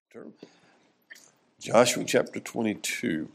Joshua chapter 22.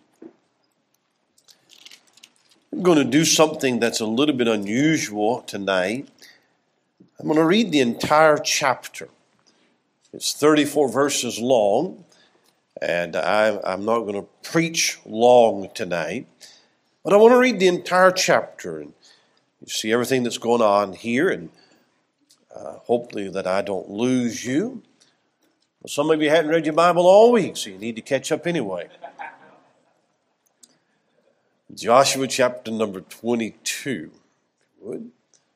I'm going to do something that's a little bit unusual tonight. I'm going to read the entire chapter. It's 34 verses long, and I'm not going to preach long tonight, but I want to read the entire chapter, and you see everything that's going on here, and hopefully that I don't lose you. Well, some of you hadn't read your Bible all week, so you need to catch up anyway. Joshua chapter number 22, if you would.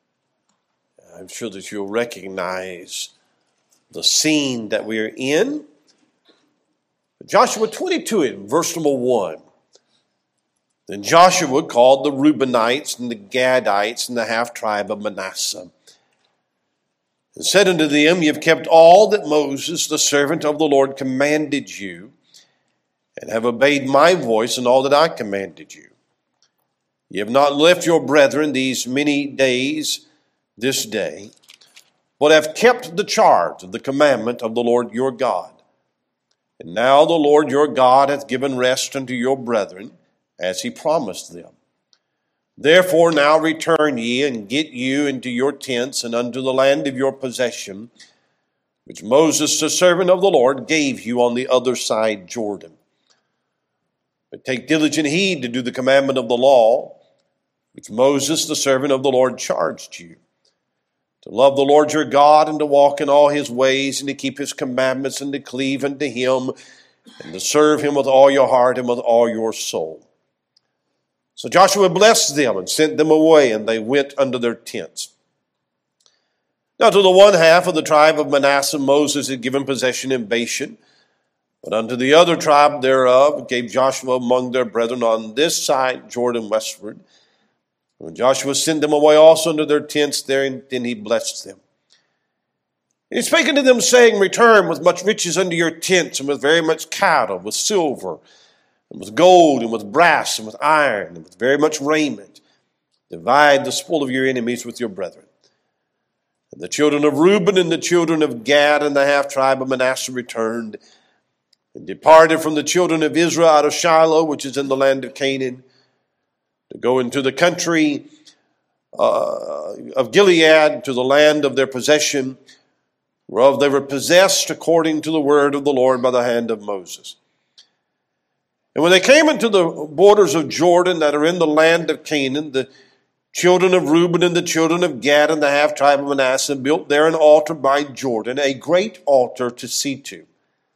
I'm sure that you'll recognize the scene that we're in. Joshua 22, in verse number 1. Then Joshua called the Reubenites and the Gadites and the half-tribe of Manasseh, and said unto them, Ye have kept all that Moses, the servant of the Lord, commanded you, and have obeyed my voice in all that I commanded you. Ye have not left your brethren these many days this day, but have kept the charge of the commandment of the Lord your God. And now the Lord your God hath given rest unto your brethren, as he promised them. Therefore now return ye, and get you into your tents, and unto the land of your possession, which Moses the servant of the Lord gave you on the other side Jordan. But take diligent heed to do the commandment of the law, which Moses the servant of the Lord charged you, to love the Lord your God, and to walk in all his ways, and to keep his commandments, and to cleave unto him, and to serve him with all your heart and with all your soul. So Joshua blessed them and sent them away, and they went unto their tents. Now to the one half of the tribe of Manasseh Moses had given possession in Bashan, but unto the other tribe thereof gave Joshua among their brethren on this side Jordan westward. When Joshua sent them away also unto their tents there, and then he blessed them. And he spake unto them, saying, Return with much riches unto your tents, and with very much cattle, with silver, and with gold, and with brass, and with iron, and with very much raiment. Divide the spoil of your enemies with your brethren. And the children of Reuben and the children of Gad and the half-tribe of Manasseh returned, and departed from the children of Israel out of Shiloh, which is in the land of Canaan, to go into the country of Gilead, to the land of their possession, whereof they were possessed according to the word of the Lord by the hand of Moses. And when they came into the borders of Jordan that are in the land of Canaan, the children of Reuben and the children of Gad and the half-tribe of Manasseh built there an altar by Jordan, a great altar to see to.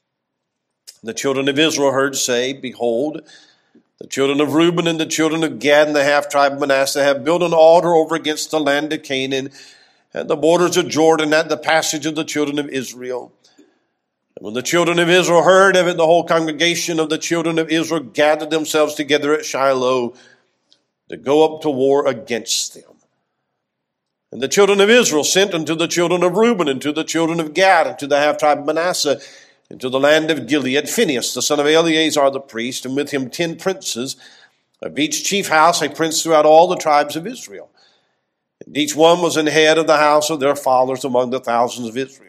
The children of Israel heard say, Behold, the children of Reuben and the children of Gad and the half-tribe of Manasseh have built an altar over against the land of Canaan and the borders of Jordan at the passage of the children of Israel. And when the children of Israel heard of it, the whole congregation of the children of Israel gathered themselves together at Shiloh to go up to war against them. And the children of Israel sent unto the children of Reuben and to the children of Gad and to the half-tribe of Manasseh into the land of Gilead, Phinehas, the son of Eleazar the priest, and with him 10 princes, of each chief house a prince throughout all the tribes of Israel. And each one was an head of the house of their fathers among the thousands of Israel.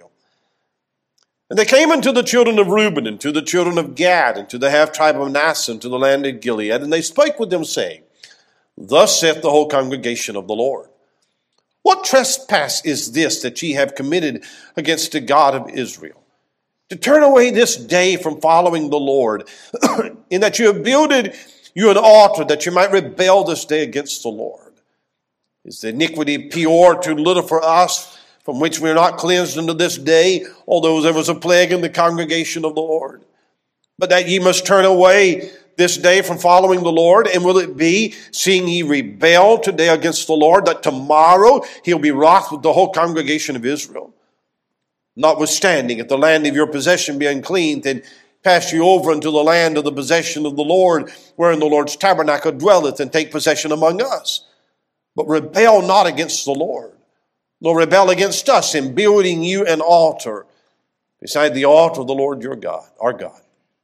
And they came unto the children of Reuben, and to the children of Gad, and to the half-tribe of Manasseh, and to the land of Gilead, and they spake with them, saying, Thus saith the whole congregation of the Lord, What trespass is this that ye have committed against the God of Israel, to turn away this day from following the Lord, in that you have builded you an altar, that you might rebel this day against the Lord? Is the iniquity of Peor too little for us, from which we are not cleansed unto this day, although there was a plague in the congregation of the Lord? But that ye must turn away this day from following the Lord, and will it be, seeing ye rebel today against the Lord, that tomorrow he'll be wroth with the whole congregation of Israel? Notwithstanding, if the land of your possession be unclean, then pass you over unto the land of the possession of the Lord, wherein the Lord's tabernacle dwelleth, and take possession among us. But rebel not against the Lord, nor rebel against us in building you an altar beside the altar of the Lord your God, our God.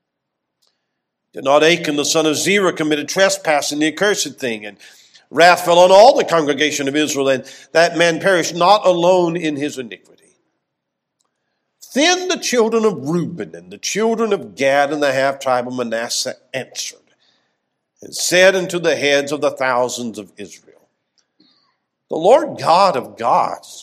Did not Achan the son of Zerah commit a trespass in the accursed thing, and wrath fell on all the congregation of Israel, and that man perished not alone in his iniquity? Then the children of Reuben and the children of Gad and the half-tribe of Manasseh answered and said unto the heads of the thousands of Israel, the Lord God of gods,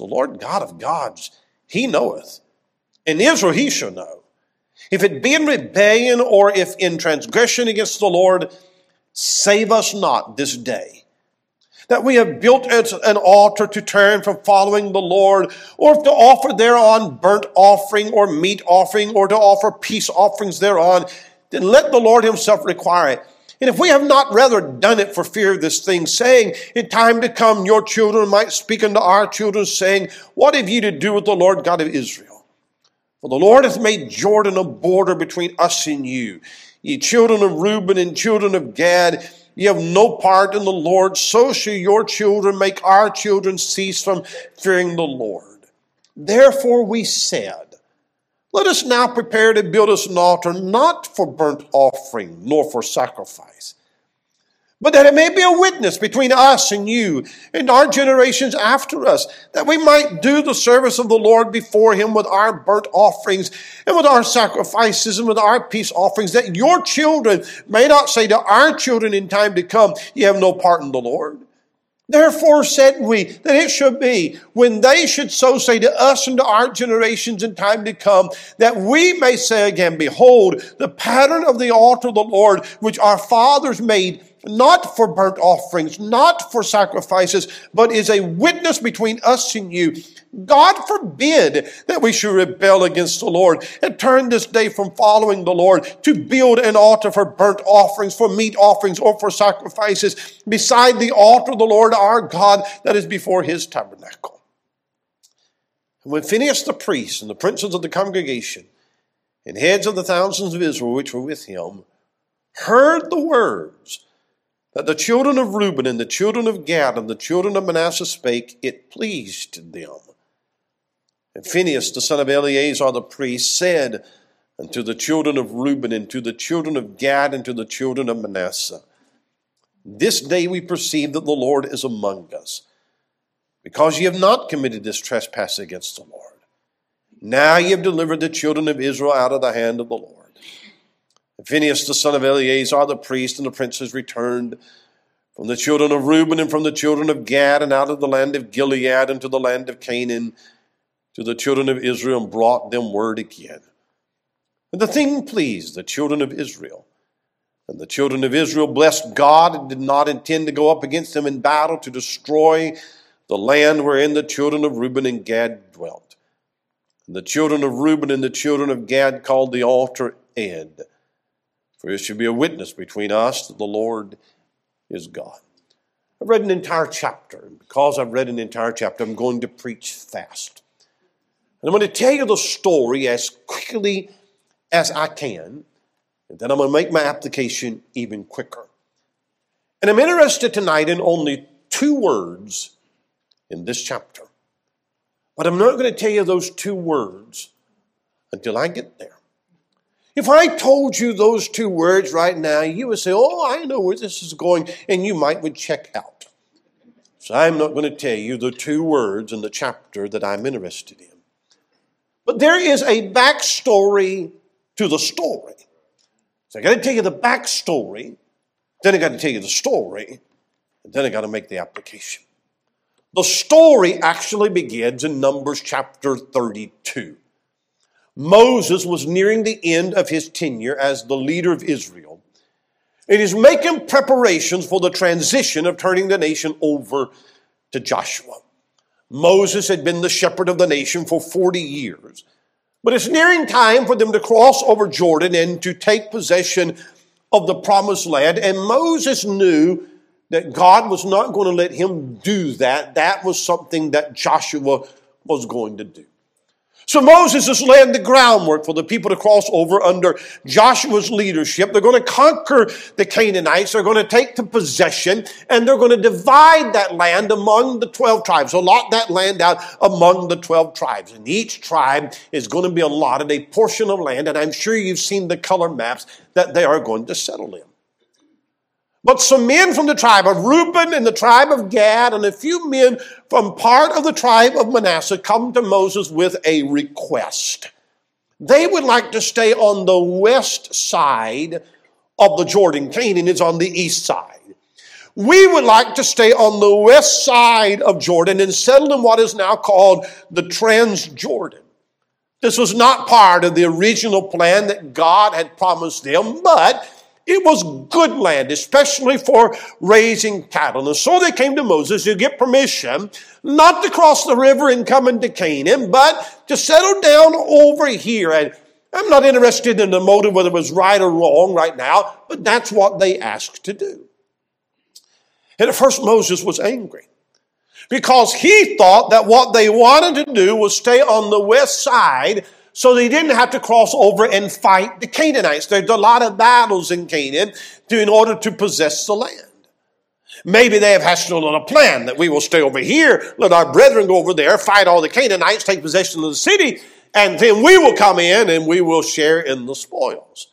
he knoweth, and Israel he shall know. If it be in rebellion or if in transgression against the Lord, save us not this day, that we have built an altar to turn from following the Lord, or to offer thereon burnt offering or meat offering, or to offer peace offerings thereon, then let the Lord himself require it. And if we have not rather done it for fear of this thing, saying, in time to come your children might speak unto our children, saying, what have ye to do with the Lord God of Israel? For the Lord hath made Jordan a border between us and you. Ye children of Reuben and children of Gad, ye have no part in the Lord, so shall your children make our children cease from fearing the Lord. Therefore we said, let us now prepare to build us an altar, not for burnt offering, nor for sacrifice, but that it may be a witness between us and you and our generations after us, that we might do the service of the Lord before him with our burnt offerings and with our sacrifices and with our peace offerings, that your children may not say to our children in time to come, ye have no part in the Lord. Therefore said we that it should be, when they should so say to us and to our generations in time to come, that we may say again, behold, the pattern of the altar of the Lord, which our fathers made, not for burnt offerings, not for sacrifices, but is a witness between us and you. God forbid that we should rebel against the Lord and turn this day from following the Lord to build an altar for burnt offerings, for meat offerings, or for sacrifices beside the altar of the Lord our God that is before his tabernacle. And when Phinehas the priest and the princes of the congregation and heads of the thousands of Israel which were with him heard the words that the children of Reuben and the children of Gad and the children of Manasseh spake, it pleased them. And Phinehas, the son of Eleazar the priest, said unto the children of Reuben and to the children of Gad and to the children of Manasseh, this day we perceive that the Lord is among us, because ye have not committed this trespass against the Lord. Now ye have delivered the children of Israel out of the hand of the Lord. And Phinehas, the son of Eleazar the priest, and the princes returned from the children of Reuben and from the children of Gad, and out of the land of Gilead into the land of Canaan, to the children of Israel, and brought them word again. And the thing pleased the children of Israel. And the children of Israel blessed God and did not intend to go up against them in battle to destroy the land wherein the children of Reuben and Gad dwelt. And the children of Reuben and the children of Gad called the altar Ed, for it should be a witness between us that the Lord is God. I've read an entire chapter, and because I've read an entire chapter, I'm going to preach fast. And I'm going to tell you the story as quickly as I can, and then I'm going to make my application even quicker. And I'm interested tonight in only 2 words in this chapter. But I'm not going to tell you those 2 words until I get there. If I told you those 2 words right now, you would say, oh, I know where this is going, and you would check out. So I'm not going to tell you the 2 words in the chapter that I'm interested in. But there is a backstory to the story. So I got to tell you the backstory, then I got to tell you the story, and then I got to make the application. The story actually begins in Numbers chapter 32. Moses was nearing the end of his tenure as the leader of Israel, and he's making preparations for the transition of turning the nation over to Joshua. Moses had been the shepherd of the nation for 40 years. But it's nearing time for them to cross over Jordan and to take possession of the promised land. And Moses knew that God was not going to let him do that. That was something that Joshua was going to do. So Moses is laying the groundwork for the people to cross over under Joshua's leadership. They're going to conquer the Canaanites. They're going to take the possession, and they're going to divide that land among the 12 tribes. Allot that land out among the 12 tribes. And each tribe is going to be allotted a portion of land, and I'm sure you've seen the color maps that they are going to settle in. But some men from the tribe of Reuben and the tribe of Gad and a few men from part of the tribe of Manasseh come to Moses with a request. They would like to stay on the west side of the Jordan. Canaan is on the east side. We would like to stay on the west side of Jordan and settle in what is now called the Transjordan. This was not part of the original plan that God had promised them, but it was good land, especially for raising cattle. And so they came to Moses to get permission not to cross the river and come into Canaan, but to settle down over here. And I'm not interested in the motive, whether it was right or wrong right now, but that's what they asked to do. And at first Moses was angry because he thought that what they wanted to do was stay on the west side so they didn't have to cross over and fight the Canaanites. There's a lot of battles in Canaan in order to possess the land. Maybe they have hatched a little plan that we will stay over here, let our brethren go over there, fight all the Canaanites, take possession of the city, and then we will come in and we will share in the spoils.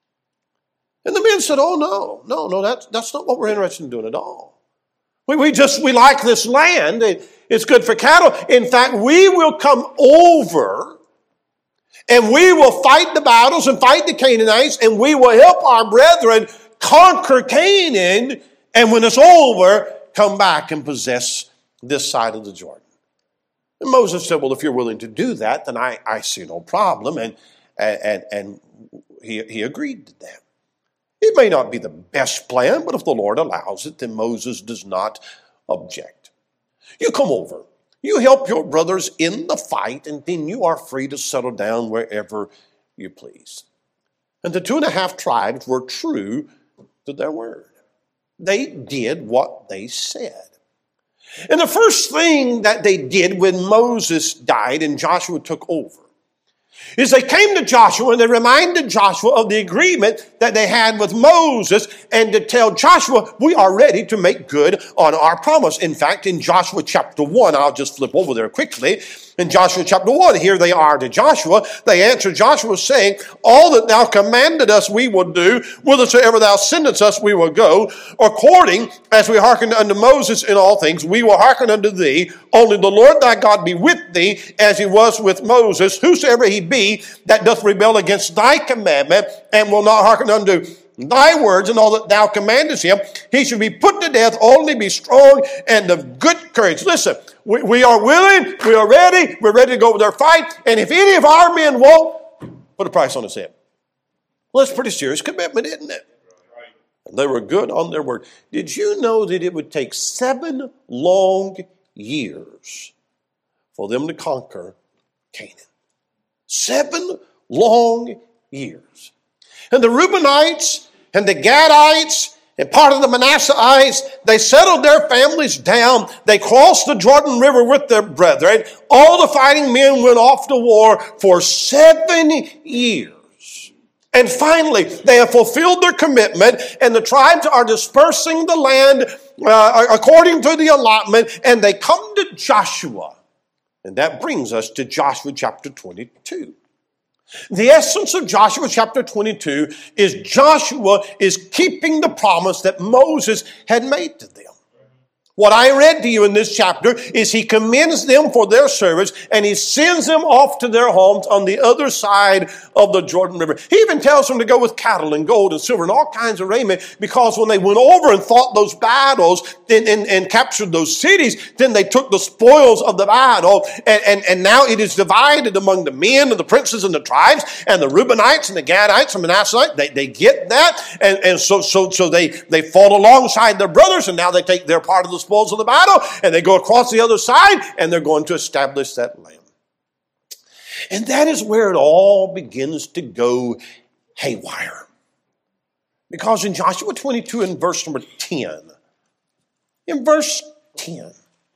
And the men said, oh, no, that's not what we're interested in doing at all. We like this land. It's good for cattle. In fact, we will come over and we will fight the battles and fight the Canaanites, and we will help our brethren conquer Canaan, and when it's over, come back and possess this side of the Jordan. And Moses said, well, if you're willing to do that, then I see no problem. And he agreed to that. It may not be the best plan, but if the Lord allows it, then Moses does not object. You come over. You help your brothers in the fight, and then you are free to settle down wherever you please. And the 2.5 tribes were true to their word. They did what they said. And the first thing that they did when Moses died and Joshua took over is they came to Joshua and they reminded Joshua of the agreement that they had with Moses, and to tell Joshua, we are ready to make good on our promise. In fact, in Joshua chapter 1, I'll just flip over there quickly. In Joshua chapter 1, here they are to Joshua. They answered Joshua saying, all that thou commanded us we will do, whithersoever thou sendest us we will go. According as we hearkened unto Moses in all things, we will hearken unto thee. Only the Lord thy God be with thee, as he was with Moses. Whosoever he be that doth rebel against thy commandment, and will not hearken unto thy words and all that thou commandest him, he shall be put to death. Only be strong and of good courage. Listen, we are willing, we are ready, we're ready to go with our fight, and if any of our men won't, put a price on his head. Well, that's a pretty serious commitment, isn't it? And they were good on their word. Did you know that it would take 7 long years for them to conquer Canaan? 7 long years. And the Reubenites and the Gadites and part of the Manasseites, they settled their families down. They crossed the Jordan River with their brethren. All the fighting men went off to war for 7 years. And finally, they have fulfilled their commitment, and the tribes are dispersing the land according to the allotment, and they come to Joshua. And that brings us to Joshua chapter 22. The essence of Joshua chapter 22 is Joshua is keeping the promise that Moses had made to them. What I read to you in this chapter is he commends them for their service, and he sends them off to their homes on the other side of the Jordan River. He even tells them to go with cattle and gold and silver and all kinds of raiment, because when they went over and fought those battles and captured those cities, then they took the spoils of the battle, and now it is divided among the men and the princes and the tribes, and the Reubenites and the Gadites and Manasseites. They get that, and so they fought alongside their brothers, and now they take their part of the spoils of the battle, and they go across the other side, and they're going to establish that land. And that is where it all begins to go haywire. Because in Joshua 22 and verse number 10, in verse 10,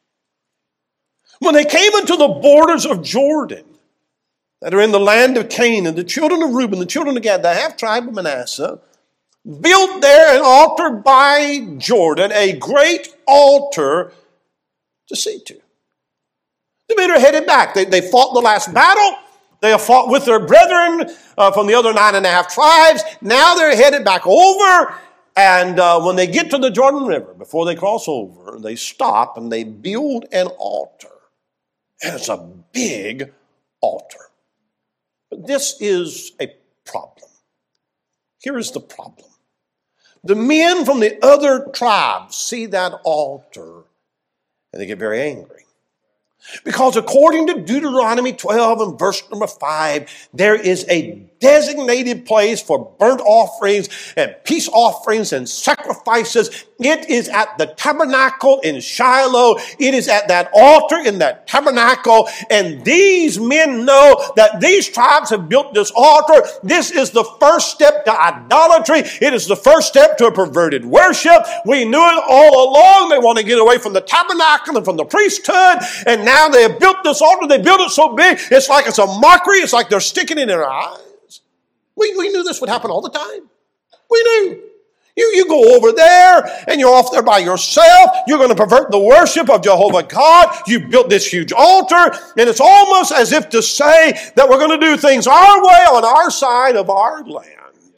when they came into the borders of Jordan that are in the land of Canaan, the children of Reuben, the children of Gad, the half tribe of Manasseh, built there an altar by Jordan, a great altar to see to. The men are headed back. They fought the last battle. They have fought with their brethren from the other 9.5 tribes. Now they're headed back over. And when they get to the Jordan River, before they cross over, they stop and they build an altar. And it's a big altar. But But this is a problem. Here is the problem. The men from the other tribes see that altar and they get very angry. Because according to Deuteronomy 12 and verse number 5, there is a designated place for burnt offerings and peace offerings and sacrifices. It is at the tabernacle in Shiloh. It is at that altar in that tabernacle. And these men know that these tribes have built this altar. This is the first step to idolatry. It is the first step to a perverted worship. We knew it all along. They want to get away from the tabernacle and from the priesthood. And now they have built this altar. They built it so big, it's like it's a mockery. It's like they're sticking it in their eyes. We knew this would happen all the time. We knew. You go over there and you're off there by yourself. You're going to pervert the worship of Jehovah God. You built this huge altar, and it's almost as if to say that we're going to do things our way on our side of our land.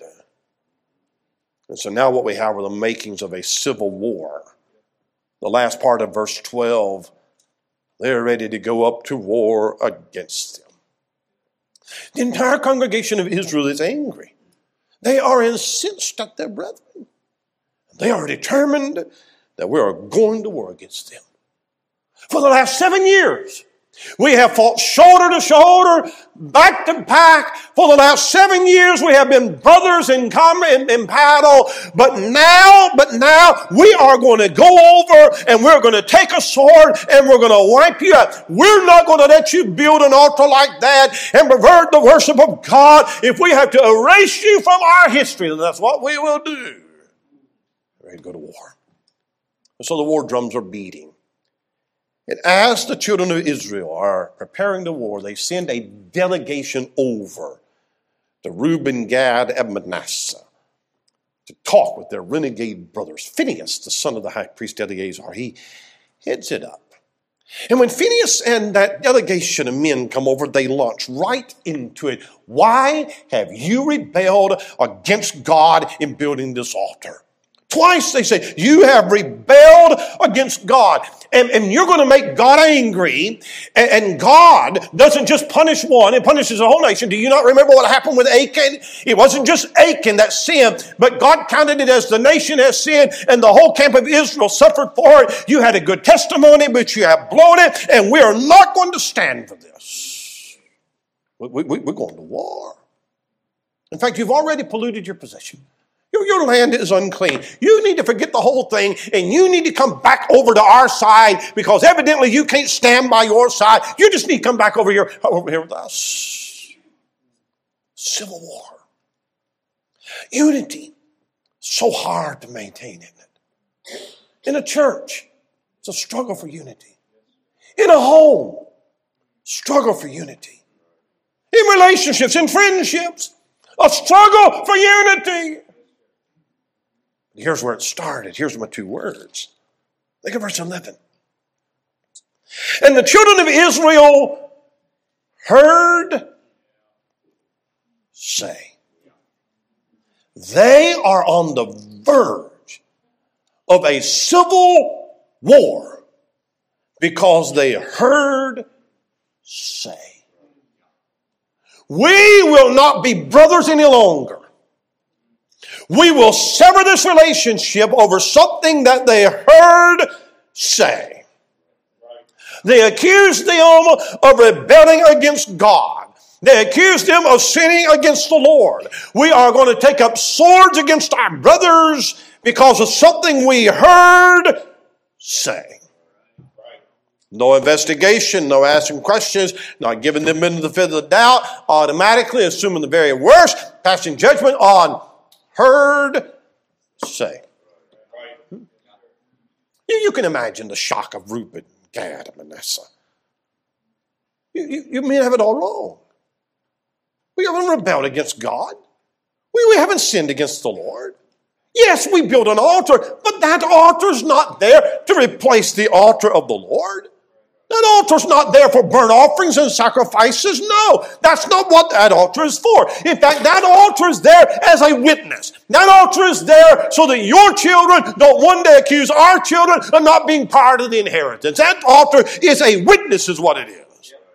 And so now what we have are the makings of a civil war. The last part of verse 12, they're ready to go up to war against them. The entire congregation of Israel is angry. They are incensed at their brethren. They are determined that we are going to war against them. For the last 7 years, we have fought shoulder to shoulder, back to back. For the last 7 years, we have been brothers in battle. But now we are going to go over and we're going to take a sword and we're going to wipe you out. We're not going to let you build an altar like that and pervert the worship of God. If we have to erase you from our history, then that's what we will do. We're ready to go to war. And so the war drums are beating. And as the children of Israel are preparing the war, they send a delegation over to Reuben, Gad, and Manasseh to talk with their renegade brothers. Phinehas, the son of the high priest Eleazar, he heads it up. And when Phinehas and that delegation of men come over, they launch right into it. Why have you rebelled against God in building this altar? Twice they say, you have rebelled against God. And you're going to make God angry. And God doesn't just punish one, it punishes the whole nation. Do you not remember what happened with Achan? It wasn't just Achan that sinned, but God counted it as the nation has sinned, and the whole camp of Israel suffered for it. You had a good testimony, but you have blown it, and we are not going to stand for this. We're going to war. In fact, you've already polluted your possession. Your land is unclean. You need to forget the whole thing, and you need to come back over to our side, because evidently you can't stand by your side. You just need to come back over here with us. Civil war. Unity. So hard to maintain, isn't it? In a church, it's a struggle for unity. In a home, struggle for unity. In relationships, in friendships, a struggle for unity. Here's where it started. Here's my 2 words. Look at verse 11. And the children of Israel heard say. They are on the verge of a civil war because they heard say. We will not be brothers any longer. We will sever this relationship over something that they heard say. They accused them of rebelling against God. They accused them of sinning against the Lord. We are going to take up swords against our brothers because of something we heard say. No investigation, no asking questions, not giving them the benefit of the doubt, automatically assuming the very worst, passing judgment on heard say. You can imagine the shock of Reuben, Gad, and Manasseh. You may have it all wrong. We haven't rebelled against God. We haven't sinned against the Lord. Yes, we built an altar, but that altar's not there to replace the altar of the Lord. That altar's not there for burnt offerings and sacrifices. No, that's not what that altar is for. In fact, that altar is there as a witness. That altar is there so that your children don't one day accuse our children of not being part of the inheritance. That altar is a witness is what it is.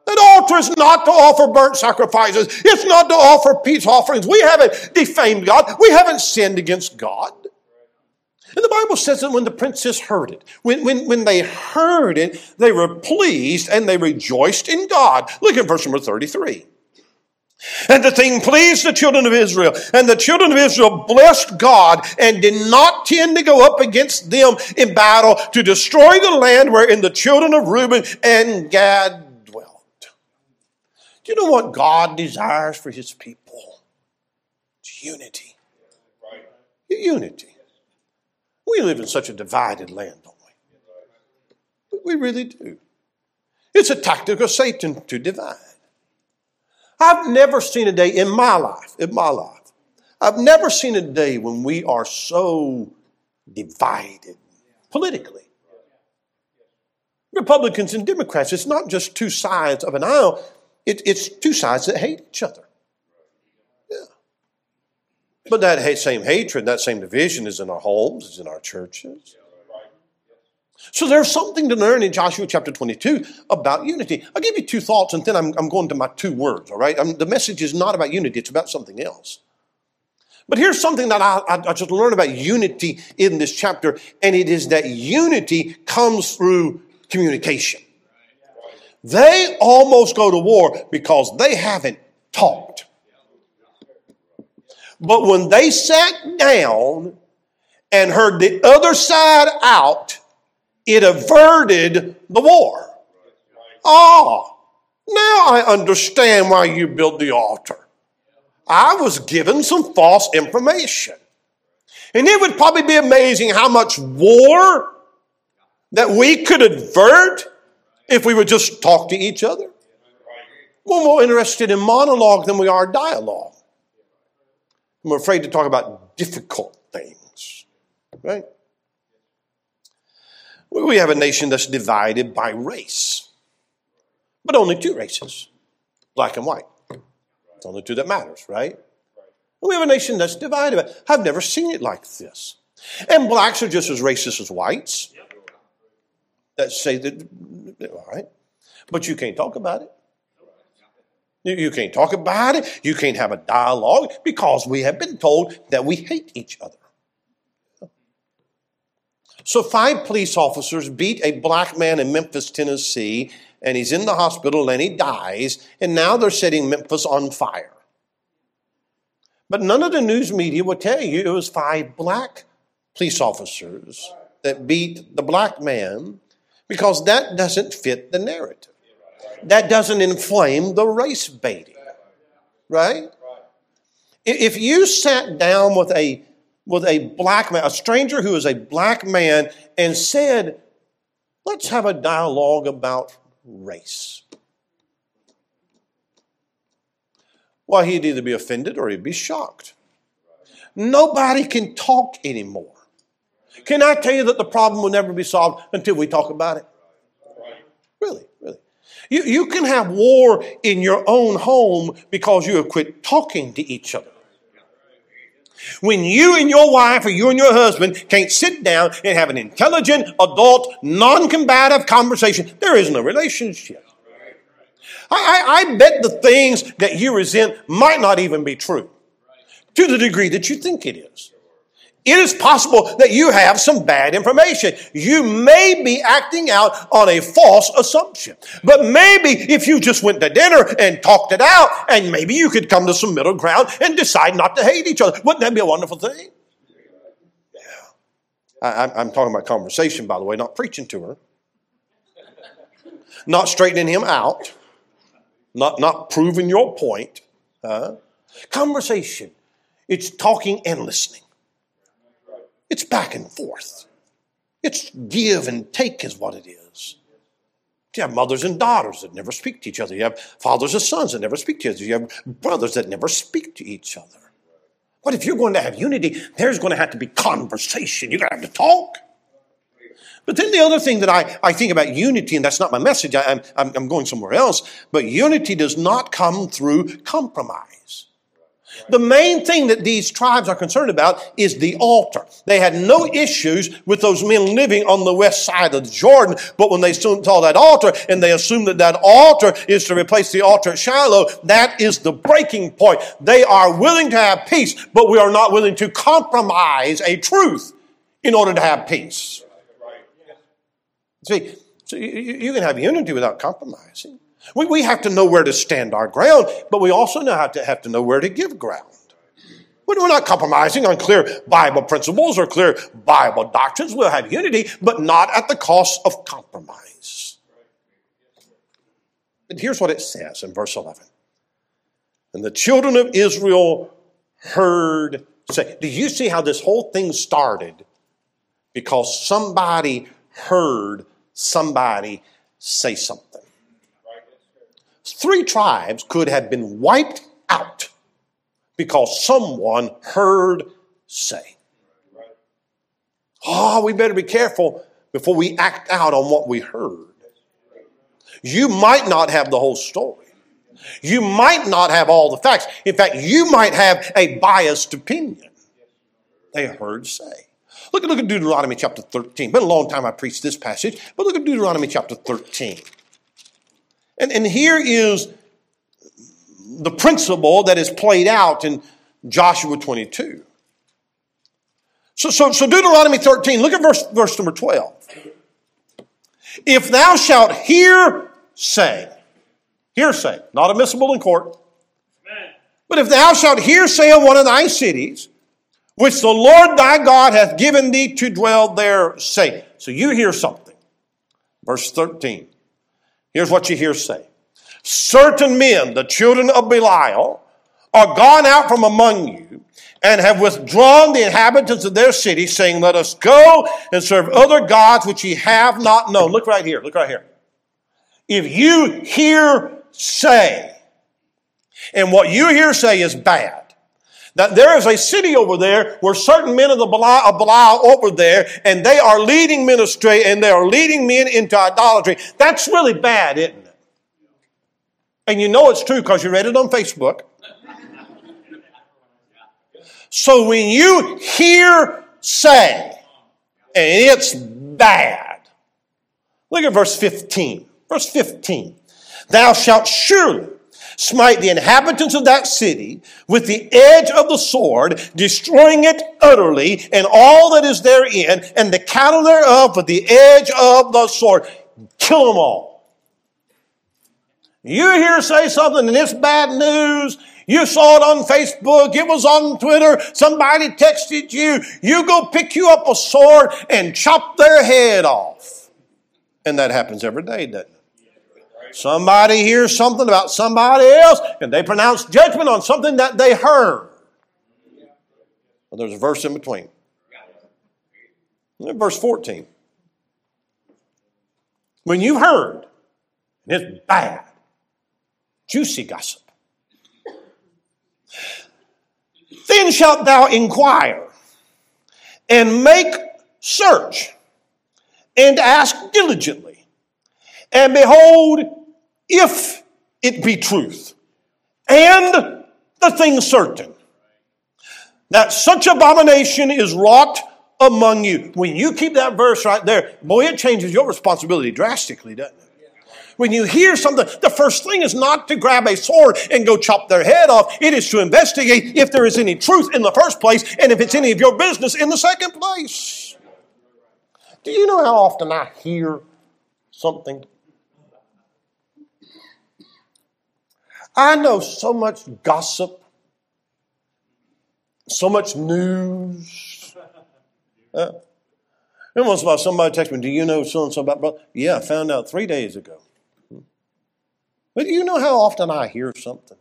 That altar is not to offer burnt sacrifices. It's not to offer peace offerings. We haven't defamed God. We haven't sinned against God. And the Bible says that when the princess heard it, when they heard it, they were pleased and they rejoiced in God. Look at verse number 33. And the thing pleased the children of Israel. And the children of Israel blessed God and did not tend to go up against them in battle to destroy the land wherein the children of Reuben and Gad dwelt. Do you know what God desires for his people? It's unity. Unity. We live in such a divided land, don't we? We really do. It's a tactic of Satan to divide. I've never seen a day in my life, I've never seen a day when we are so divided politically. Republicans and Democrats, it's not just two sides of an aisle, it's two sides that hate each other. Yeah. But that same hatred, that same division is in our homes, is in our churches. So there's something to learn in Joshua chapter 22 about unity. I'll give you two thoughts and then I'm going to my two words, all right? The message is not about unity, it's about something else. But here's something that I just learned about unity in this chapter, and it is that unity comes through communication. They almost go to war because they haven't talked. But when they sat down and heard the other side out, it averted the war. Now I understand why you built the altar. I was given some false information. And it would probably be amazing how much war that we could avert if we would just talk to each other. We're more interested in monologue than we are dialogue. We're afraid to talk about difficult things, right? We have a nation that's divided by race, but only two races, black and white. It's only two that matters, right? We have a nation that's divided. I've never seen it like this. And blacks are just as racist as whites. That say that, all right, but you can't talk about it. You can't talk about it. You can't have a dialogue because we have been told that we hate each other. So 5 police officers beat a black man in Memphis, Tennessee, and he's in the hospital and he dies, and now they're setting Memphis on fire. But none of the news media will tell you it was 5 black police officers that beat the black man because that doesn't fit the narrative. That doesn't inflame the race baiting, right? If you sat down with a black man, a stranger who is a black man, and said, let's have a dialogue about race. Well, he'd either be offended or he'd be shocked. Nobody can talk anymore. Can I tell you that the problem will never be solved until we talk about it? Really. You can have war in your own home because you have quit talking to each other. When you and your wife or you and your husband can't sit down and have an intelligent, adult, non-combative conversation, there is no relationship. I bet the things that you resent might not even be true to the degree that you think it is. It is possible that you have some bad information. You may be acting out on a false assumption. But maybe if you just went to dinner and talked it out, and maybe you could come to some middle ground and decide not to hate each other. Wouldn't that be a wonderful thing? Yeah. I'm talking about conversation, by the way, not preaching to her. Not straightening him out. Not proving your point. Conversation. It's talking and listening. It's back and forth. It's give and take is what it is. You have mothers and daughters that never speak to each other. You have fathers and sons that never speak to each other. You have brothers that never speak to each other. But if you're going to have unity, there's going to have to be conversation. You're going to have to talk. But then the other thing that I think about unity, and that's not my message, I'm going somewhere else, but unity does not come through compromise. The main thing that these tribes are concerned about is the altar. They had no issues with those men living on the west side of the Jordan, but when they saw that altar and they assumed that that altar is to replace the altar at Shiloh, that is the breaking point. They are willing to have peace, but we are not willing to compromise a truth in order to have peace. See, so you can have unity without compromising. We have to know where to stand our ground, but we also have to know where to give ground. We're not compromising on clear Bible principles or clear Bible doctrines. We'll have unity, but not at the cost of compromise. And here's what it says in verse 11. And the children of Israel heard say. Do you see how this whole thing started? Because somebody heard somebody say something. 3 tribes could have been wiped out because someone heard say. Oh, we better be careful before we act out on what we heard. You might not have the whole story. You might not have all the facts. In fact, you might have a biased opinion. They heard say. Look at Deuteronomy chapter 13. Been a long time I preached this passage, but look at Deuteronomy chapter 13. And here is the principle that is played out in Joshua 22. So Deuteronomy 13, look at verse number 12. If thou shalt hearsay, not admissible in court, but if thou shalt hearsay of one of thy cities, which the Lord thy God hath given thee to dwell there, say. So you hear something. Verse 13. Here's what you hear say. Certain men, the children of Belial, are gone out from among you and have withdrawn the inhabitants of their city, saying, let us go and serve other gods which ye have not known. Look right here. If you hear say, and what you hear say is bad, that there is a city over there where certain men of Belial over there, and they are leading men astray, and they are leading men into idolatry. That's really bad, isn't it? And you know it's true because you read it on Facebook. So when you hear say, and it's bad, look at verse 15. Verse 15. Thou shalt surely smite the inhabitants of that city with the edge of the sword, destroying it utterly, and all that is therein, and the cattle thereof with the edge of the sword. Kill them all. You hear say something and it's bad news. You saw it on Facebook. It was on Twitter. Somebody texted you. You go pick you up a sword and chop their head off. And that happens every day, doesn't it? Somebody hears something about somebody else and they pronounce judgment on something that they heard. Well, there's a verse in between. Verse 14. When you heard, and it's bad, juicy gossip, then shalt thou inquire and make search and ask diligently, and behold, if it be truth, and the thing certain, that such abomination is wrought among you. When you keep that verse right there, boy, it changes your responsibility drastically, doesn't it? When you hear something, the first thing is not to grab a sword and go chop their head off. It is to investigate if there is any truth in the first place and if it's any of your business in the second place. Do you know how often I hear something? I know so much gossip, so much news. Once about somebody texted me, do you know so-and-so about brother? Yeah, I found out 3 days ago. But do you know how often I hear something?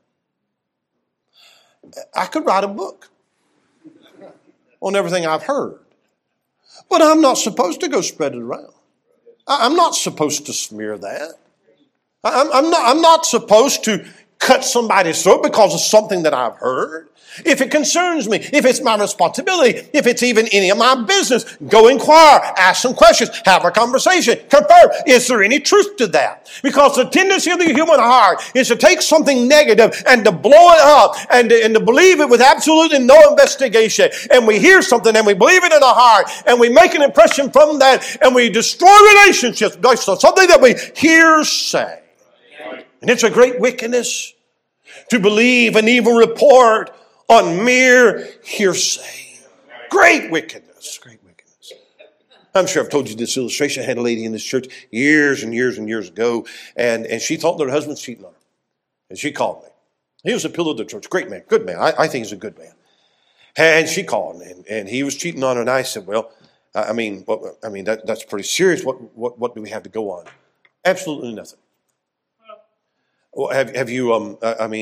I could write a book on everything I've heard. But I'm not supposed to go spread it around. I'm not supposed to smear that. I'm not supposed to cut somebody's throat because of something that I've heard. If it concerns me, if it's my responsibility, if it's even any of my business, go inquire, ask some questions, have a conversation, confirm, is there any truth to that? Because the tendency of the human heart is to take something negative and to blow it up and to believe it with absolutely no investigation. And we hear something and we believe it in our heart and we make an impression from that and we destroy relationships based on something that we hear say. And it's a great wickedness to believe an evil report on mere hearsay. Great wickedness. Great wickedness. I'm sure I've told you this illustration. I had a lady in this church years and years and years ago, and she thought that her husband was cheating on her. And she called me. He was a pillar of the church. Great man. Good man. I think he's a good man. And she called, and he was cheating on her, and I said, well, that's pretty serious. What do we have to go on? Absolutely nothing. Well, have you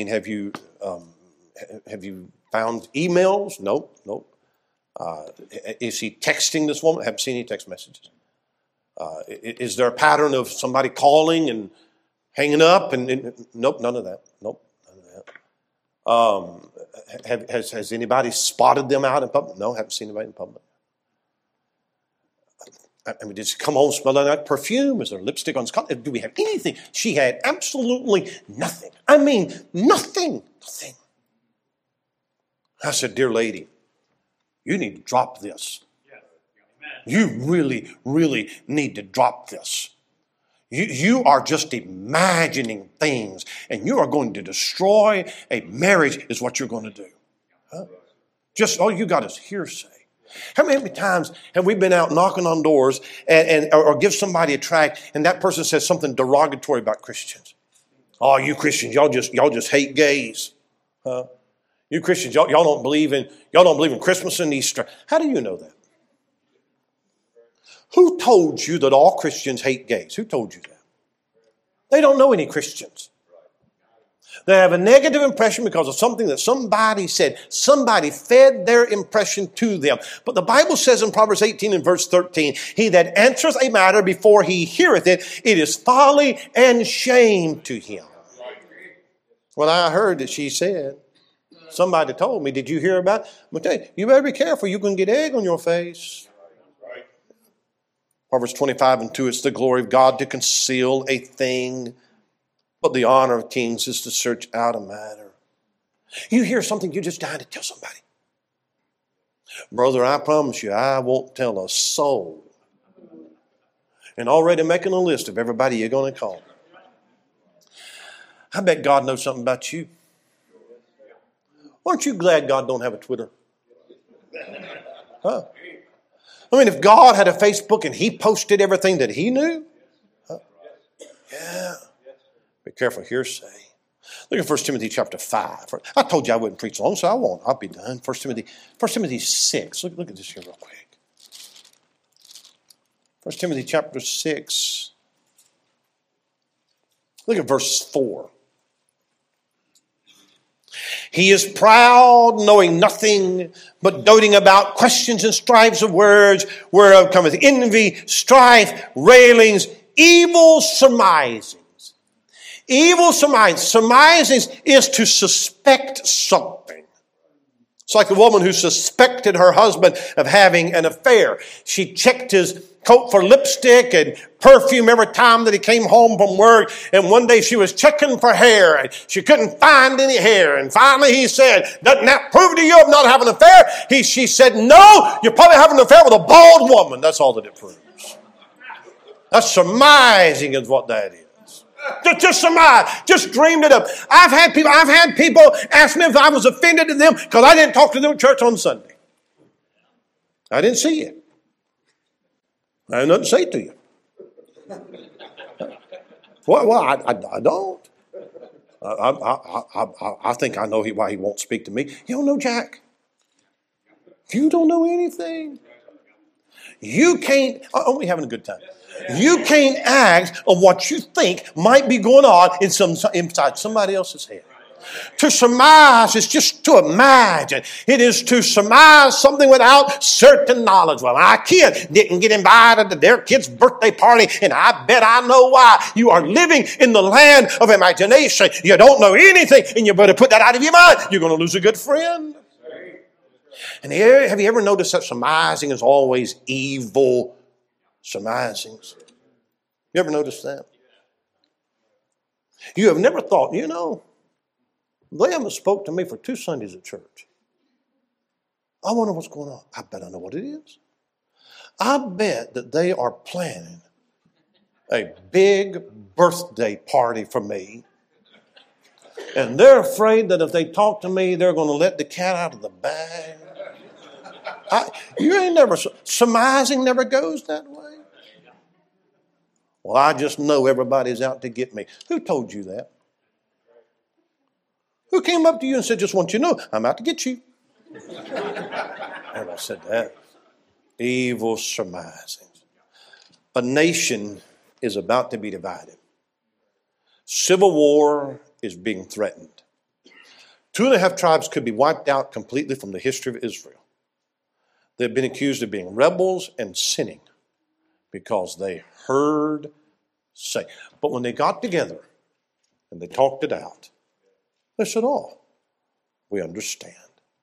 found emails? Nope. Is he texting this woman? I haven't seen any text messages. Is there a pattern of somebody calling and hanging up? And nope, none of that. Nope, none of that. Has anybody spotted them out in public? No, haven't seen anybody in public. Did she come home smelling like perfume? Is there lipstick on his collar? Do we have anything? She had absolutely nothing. I mean, nothing. Nothing. I said, dear lady, you need to drop this. You really, really need to drop this. You are just imagining things, and you are going to destroy a marriage is what you're going to do. Huh? Just all you got is hearsay. How many times have we been out knocking on doors or give somebody a tract and that person says something derogatory about Christians? Oh, you Christians, y'all just hate gays. Huh? You Christians, y'all don't believe in Christmas and Easter. How do you know that? Who told you that all Christians hate gays? Who told you that? They don't know any Christians. They have a negative impression because of something that somebody said. Somebody fed their impression to them. But the Bible says in Proverbs 18 and verse 13, he that answereth a matter before he heareth it, it is folly and shame to him. When I heard that she said, somebody told me, did you hear about it? I'm going to tell you, you better be careful. You can get egg on your face. Proverbs 25 and 2, it's the glory of God to conceal a thing, but the honor of kings is to search out a matter. You hear something, you're just dying to tell somebody. Brother, I promise you, I won't tell a soul. And already making a list of everybody you're going to call. I bet God knows something about you. Aren't you glad God don't have a Twitter? Huh? I mean, if God had a Facebook and he posted everything that he knew, yeah. Be careful hearsay. Look at 1 Timothy chapter 5. I told you I wouldn't preach long, so I won't. I'll be done. 1 Timothy 6. Look at this here real quick. 1 Timothy chapter 6. Look at verse 4. He is proud, knowing nothing, but doting about questions and strifes of words, whereof cometh envy, strife, railings, evil surmisings. Evil surmisings. Surmisings is to suspect something. It's like a woman who suspected her husband of having an affair. She checked his coat for lipstick and perfume every time that he came home from work. And one day she was checking for hair and she couldn't find any hair. And finally he said, doesn't that prove to you of not having an affair? She said, no, you're probably having an affair with a bald woman. That's all that it proves. That's surmising is what that is. Just surmise. Just dreamed it up. I've had people ask me if I was offended at them because I didn't talk to them at church on Sunday. I didn't see you. I have nothing to say to you. Well, I don't. I think I know why he won't speak to me. You don't know Jack. You don't know anything. You can't. Aren't we having a good time? You can't act on what you think might be going on inside somebody else's head. To surmise is just to imagine. It is to surmise something without certain knowledge. Well, my kid didn't get invited to their kid's birthday party, and I bet I know why. You are living in the land of imagination. You don't know anything, and you better put that out of your mind. You're going to lose a good friend. And have you ever noticed that surmising is always evil surmisings? You ever noticed that? You have never thought, they haven't spoke to me for 2 Sundays at church. I wonder what's going on. I bet I know what it is. I bet that they are planning a big birthday party for me. And they're afraid that if they talk to me, they're going to let the cat out of the bag. Surmising never goes that way. Well, I just know everybody's out to get me. Who told you that? Who came up to you and said, just want you to know, I'm out to get you? And I said that. Evil surmisings. A nation is about to be divided. Civil war is being threatened. 2.5 tribes could be wiped out completely from the history of Israel. They've been accused of being rebels and sinning because they heard say. But when they got together and they talked it out, they said, we understand.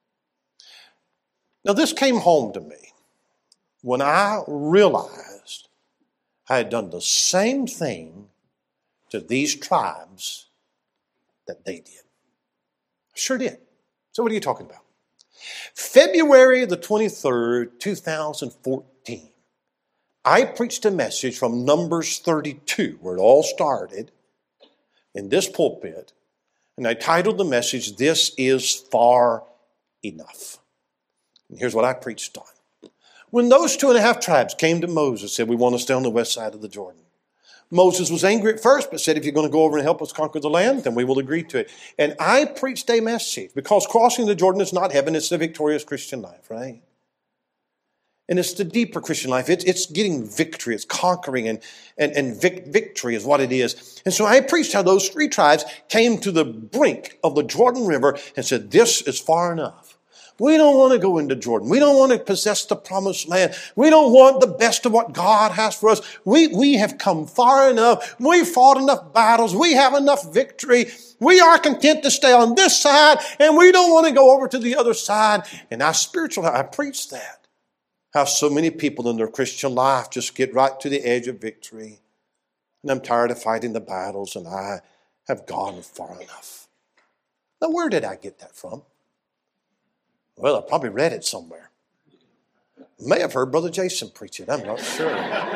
Now, this came home to me when I realized I had done the same thing to these tribes that they did. I sure did. So what are you talking about? February the 23rd, 2014, I preached a message from Numbers 32, where it all started, in this pulpit. And I titled the message, This is Far Enough. And here's what I preached on. When those 2.5 tribes came to Moses and said, we want to stay on the west side of the Jordan. Moses was angry at first, but said, if you're going to go over and help us conquer the land, then we will agree to it. And I preached a message, because crossing the Jordan is not heaven, it's the victorious Christian life, right? And it's the deeper Christian life. It's getting victory. It's conquering, and victory is what it is. And so I preached how those 3 tribes came to the brink of the Jordan River and said, this is far enough. We don't want to go into Jordan. We don't want to possess the promised land. We don't want the best of what God has for us. We have come far enough. We fought enough battles. We have enough victory. We are content to stay on this side, and we don't want to go over to the other side. And I preached that. How so many people in their Christian life just get right to the edge of victory. And I'm tired of fighting the battles, and I have gone far enough. Now, where did I get that from? Well, I probably read it somewhere. May have heard Brother Jason preach it. I'm not sure.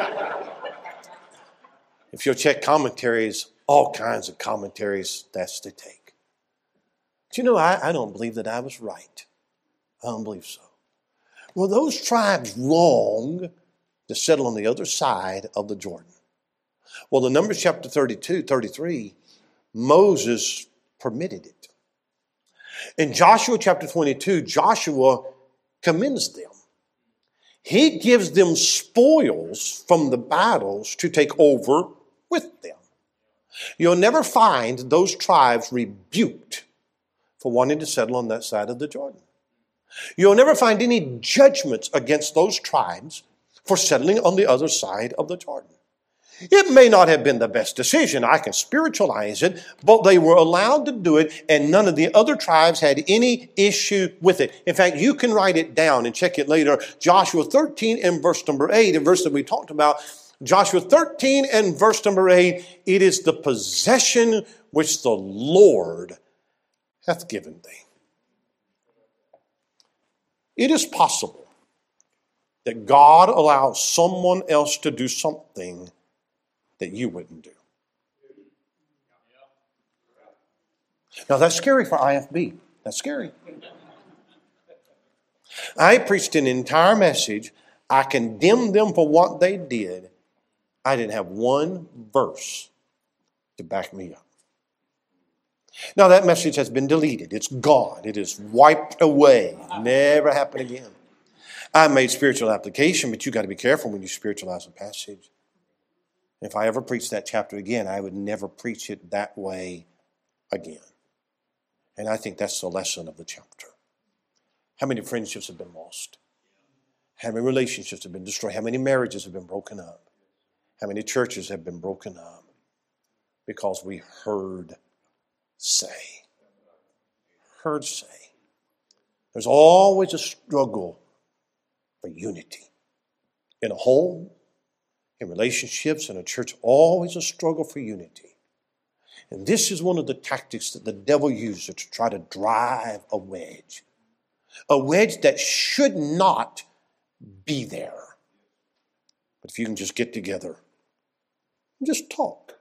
If you'll check commentaries, all kinds of commentaries, that's the take. But I don't believe that I was right. I don't believe so. Well, those tribes longed to settle on the other side of the Jordan. Well, in Numbers chapter 32, 33, Moses permitted it. In Joshua chapter 22, Joshua commends them. He gives them spoils from the battles to take over with them. You'll never find those tribes rebuked for wanting to settle on that side of the Jordan. You'll never find any judgments against those tribes for settling on the other side of the Jordan. It may not have been the best decision. I can spiritualize it, but they were allowed to do it, and none of the other tribes had any issue with it. In fact, you can write it down and check it later. Joshua 13 and verse number 8, a verse that we talked about. Joshua 13 and verse number 8, it is the possession which the Lord hath given thee. It is possible that God allows someone else to do something that you wouldn't do. Now that's scary for IFB. That's scary. I preached an entire message. I condemned them for what they did. I didn't have one verse to back me up. Now that message has been deleted. It's gone. It is wiped away. Never happened again. I made spiritual application, but you got to be careful when you spiritualize a passage. If I ever preached that chapter again, I would never preach it that way again. And I think that's the lesson of the chapter. How many friendships have been lost? How many relationships have been destroyed? How many marriages have been broken up? How many churches have been broken up? Because we heard say. Heard say. There's always a struggle for unity. In a home, in relationships, in a church, always a struggle for unity. And this is one of the tactics that the devil uses to try to drive a wedge. A wedge that should not be there. But if you can just get together and just talk.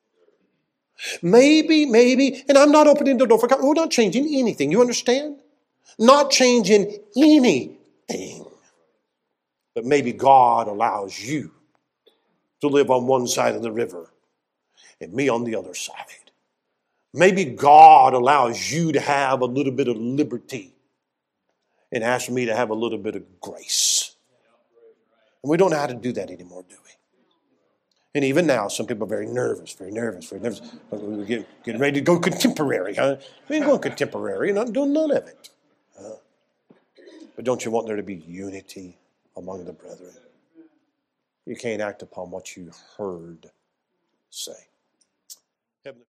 Maybe, and I'm not opening the door for God. We're not changing anything. You understand? Not changing anything. But maybe God allows you to live on one side of the river and me on the other side. Maybe God allows you to have a little bit of liberty and asks me to have a little bit of grace. And we don't know how to do that anymore, do we? And even now, some people are very nervous. We're getting ready to go contemporary, huh? We ain't going contemporary. Not doing none of it. But don't you want there to be unity among the brethren? You can't act upon what you heard say.